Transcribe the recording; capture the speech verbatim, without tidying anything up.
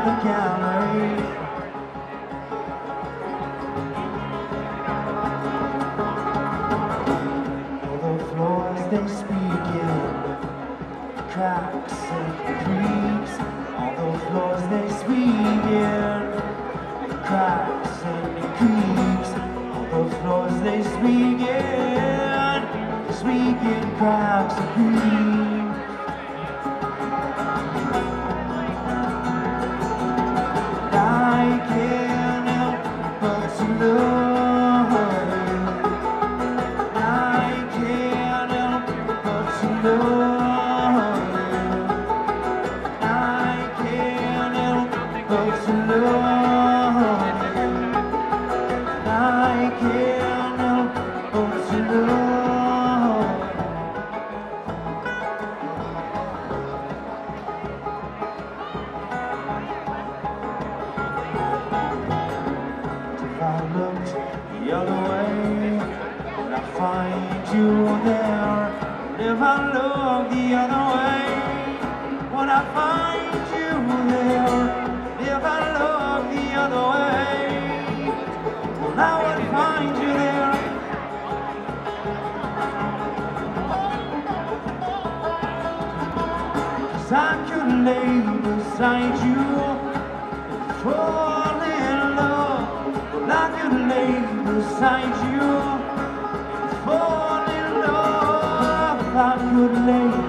the gallery. All the floors they speak in cracks and creaks. All the floors they speak in cracks and creaks. All the floors they speak in speak in cracks and creaks. I looked the other way, would I find you there? If I look the other way, would I find you there? If I look the other way, well, I would find you there. Cause I could lay beside you, fall in love. I could lay beside you, fall in love. I could lay